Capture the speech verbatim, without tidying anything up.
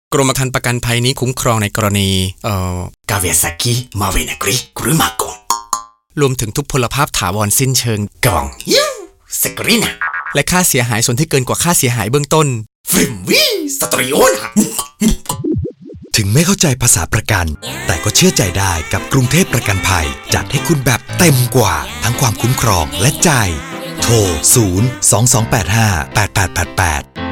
กรมธรรม์ประกันภัยนี้คุ้มครองในกรณีเอ่อกาเวซากิมาเวนากริกรุมากงรวมถึงทุพพลภาพถาวรสิ้นเชิงกองยูสกรินะและค่าเสียหายส่วนที่เกินกว่าค่าเสียหายเบื้องต้นฟริมวีสตริโอนะถึงไม่เข้าใจภาษาประกันแต่ก็เชื่อใจได้กับกรุงเทพประกันภัยจัดให้คุณแบบเต็มกว่าทั้งความคุ้มครองและใจโทรศูนย์ สอง สอง แปด ห้า แปด แปด แปด แปด